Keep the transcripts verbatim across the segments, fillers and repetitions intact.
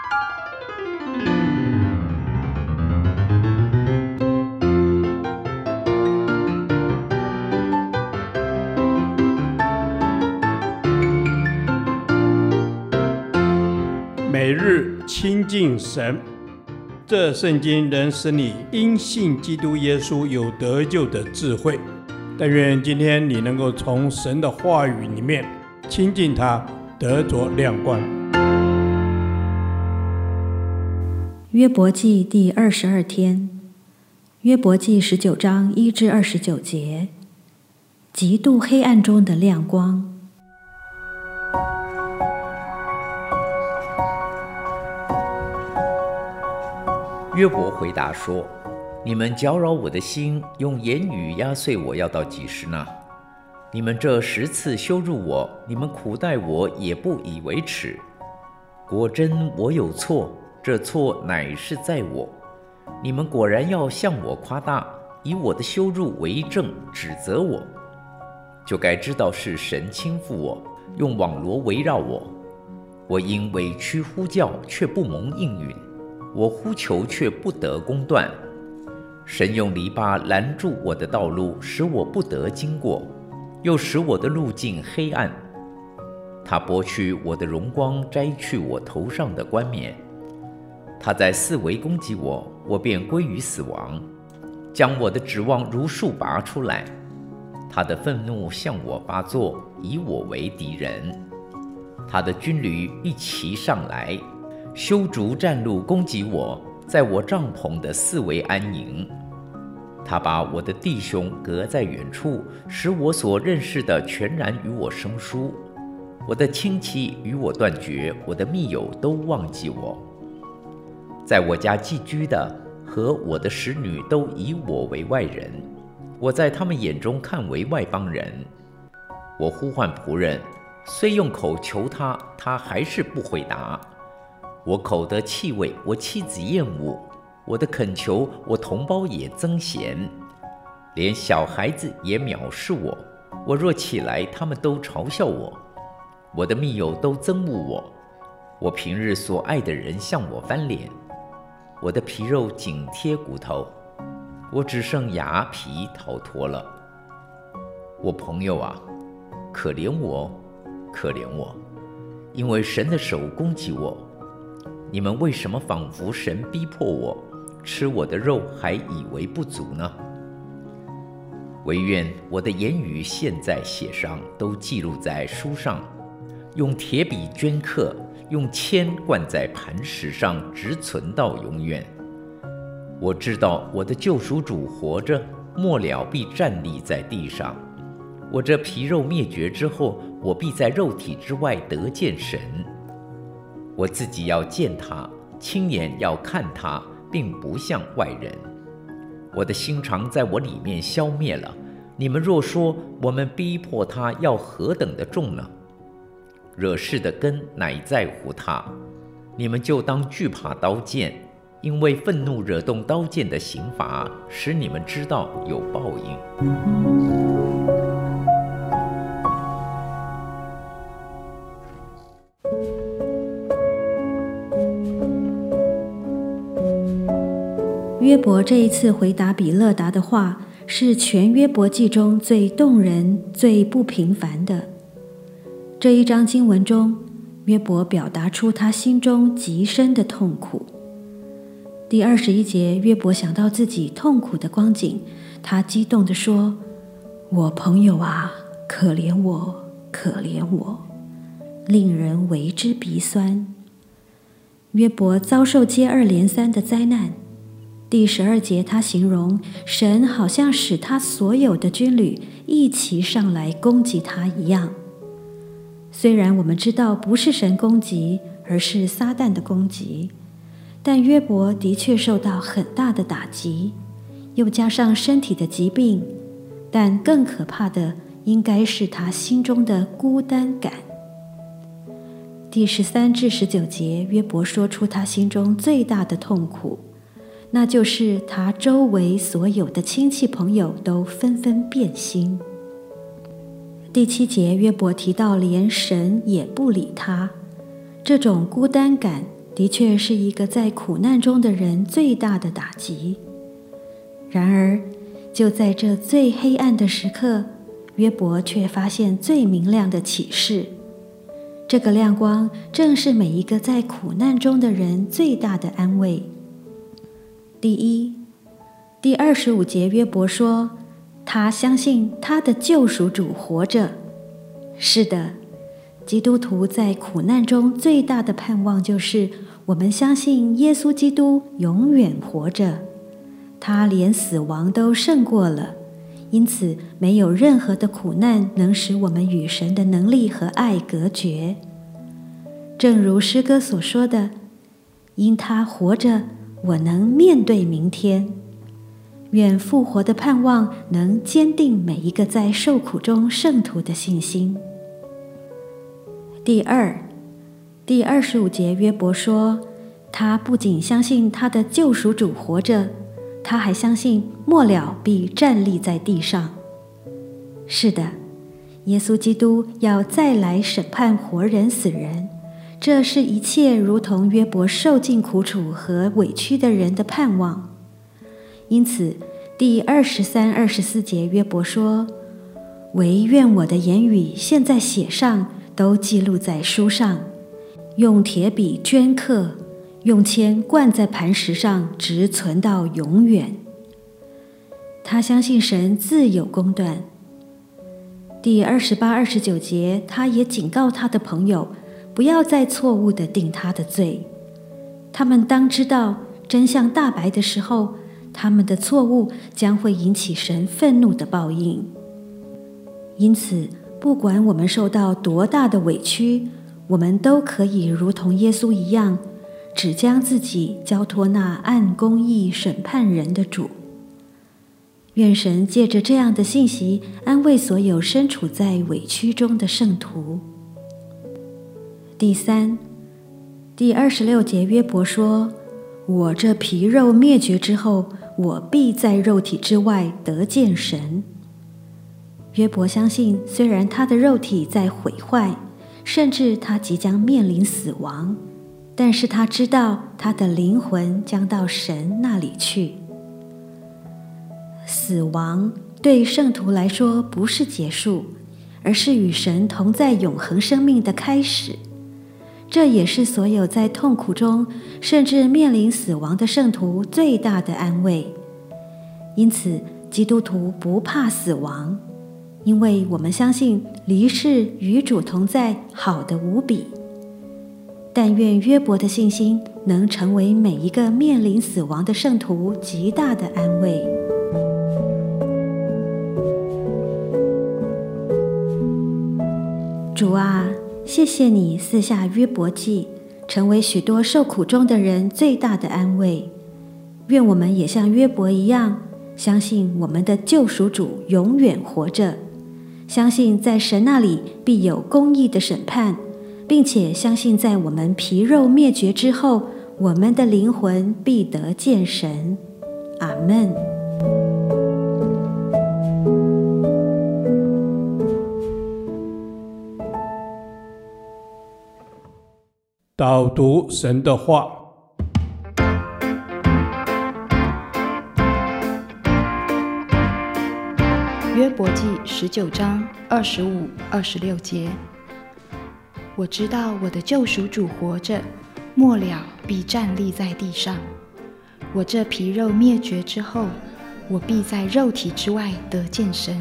每日亲近神，这圣经能使你因信基督耶稣有得救的智慧。但愿今天你能够从神的话语里面亲近他，得着亮光。 约伯记第二十二天，约伯记十九章一至二十九节，极度黑暗中的亮光。 约伯回答说：你们搅扰我的心，用言语压碎我，要到几时呢？你们这十次羞辱我，你们苦待我，也不以为耻。果真我有错，这错乃是在我。你们果然要向我夸大，以我的羞辱为证，指责我，就该知道是神倾覆我，用网罗围绕我。我因委屈呼叫，却不蒙应允，我呼求却不得公断。神用篱笆拦住我的道路，使我不得经过，又使我的路径黑暗。他剥去我的荣光，摘去我头上的冠冕。他在四围攻击我，我便归于死亡，将我的指望如树拔出来。他的愤怒向我发作，以我为敌人。他的军旅一齐上来，修筑战路攻击我，在我帐篷的四围安营。他把我的弟兄隔在远处，使我所认识的全然与我生疏。我的亲戚与我断绝，我的密友都忘记我。在我家寄居的和我的使女都以我为外人，我在他们眼中看为外邦人。我呼唤仆人，虽用口求他，他还是不回答。我口得气味，我妻子厌恶；我的恳求，我同胞也憎嫌，连小孩子也藐视我。我若起来，他们都嘲笑我；我的密友都憎恶我。我平日所爱的人向我翻脸，我的皮肉紧贴骨头，我只剩牙皮逃脱了。我朋友啊，可怜我，可怜我，因为神的手攻击我。你们为什么仿佛神逼迫我，吃我的肉还以为不足呢？惟愿我的言语现在写上，都记录在书上，用铁笔镌刻，用铅灌在磐石上，直存到永远。我知道我的救赎主活着，末了必站立在地上。我这皮肉灭绝之后，我必在肉体之外得见神。我自己要见他，亲眼要看他，并不像外人。我的心肠在我里面消灭了。你们若说我们逼迫他，要何等的重呢？惹事的根乃在乎他，你们就当惧怕刀剑，因为愤怒惹动刀剑的刑罚，使你们知道有报应。 约伯这一次回答比勒达的话，是全约伯记中最动人、最不平凡的。这一章经文中，约伯表达出他心中极深的痛苦。第二十一节，约伯想到自己痛苦的光景，他激动地说：我朋友啊，可怜我，可怜我，令人为之鼻酸。约伯遭受接二连三的灾难。第十二节，他形容神好像使他所有的军旅一齐上来攻击他一样。虽然我们知道不是神攻击，而是撒旦的攻击，但约伯的确受到很大的打击，又加上身体的疾病，但更可怕的应该是他心中的孤单感。第十三至十九节，约伯说出他心中最大的痛苦，那就是他周围所有的亲戚朋友都纷纷变心。第七节，约伯提到连神也不理他，这种孤单感的确是一个在苦难中的人最大的打击。然而，就在这最黑暗的时刻，约伯却发现最明亮的启示。这个亮光正是每一个在苦难中的人最大的安慰。第一，第二十五节，约伯说，他相信他的救赎主活着。是的，基督徒在苦难中最大的盼望就是我们相信耶稣基督永远活着，他连死亡都胜过了，因此没有任何的苦难能使我们与神的能力和爱隔绝。正如诗歌所说的，因他活着，我能面对明天。愿复活的盼望能坚定每一个在受苦中圣徒的信心。第二，第二十五节，约伯说，他不仅相信他的救赎主活着，他还相信末了必站立在地上。是的，耶稣基督要再来审判活人死人，这是一切如同约伯受尽苦楚和委屈的人的盼望。因此，第二十三、二十四节，约伯说，惟愿我的言语现在写上，都记录在书上，用铁笔镌刻，用铅灌在磐石上，直存到永远。他相信神自有公断。第二十八、二十九节，他也警告他的朋友，不要再错误地定他的罪。他们当知道，真相大白的时候，他们的错误将会引起神愤怒的报应。因此，不管我们受到多大的委屈，我们都可以如同耶稣一样，只将自己交托那按公义审判人的主。愿神借着这样的信息，安慰所有身处在委屈中的圣徒。第三，第二十六节，约伯说，我这皮肉灭绝之后，我必在肉体之外得见神。约伯相信，虽然他的肉体在毁坏，甚至他即将面临死亡，但是他知道他的灵魂将到神那里去。死亡对圣徒来说不是结束，而是与神同在永恒生命的开始。这也是所有在痛苦中甚至面临死亡的圣徒最大的安慰。因此，基督徒不怕死亡，因为我们相信离世与主同在，好得无比。但愿约伯的信心能成为每一个面临死亡的圣徒极大的安慰。主啊，谢谢你赐下约伯记，成为许多受苦中的人最大的安慰。愿我们也像约伯一样，相信我们的救赎主永远活着，相信在神那里必有公义的审判，并且相信在我们皮肉灭绝之后，我们的灵魂必得见神。阿们。 导读神的话。 约伯记十九章二十五、二十六节，我知道我的救赎主活着，末了必站立在地上。我这皮肉灭绝之后，我必在肉体之外得见神。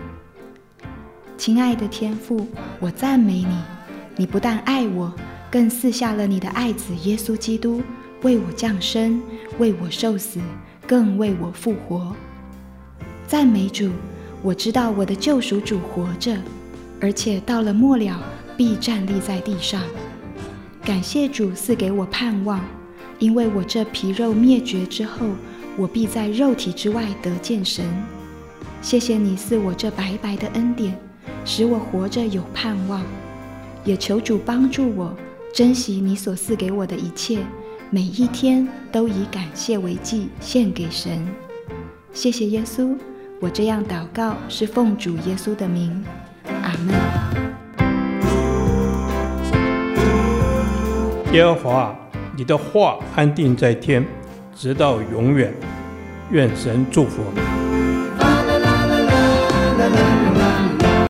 亲爱的天父，我赞美你，你不但爱我，更赐下了你的爱子耶稣基督，为我降生，为我受死，更为我复活。赞美主，我知道我的救赎主活着，而且到了末了必站立在地上。感谢主赐给我盼望，因为我这皮肉灭绝之后，我必在肉体之外得见神。谢谢你赐我这白白的恩典，使我活着有盼望。也求主帮助我珍惜你所赐给我的一切，每一天都以感谢为祭献给神。谢谢耶稣，我这样祷告是奉主耶稣的名，阿们。 耶和华， 你的话安定在天，直到永远。愿神祝福我们。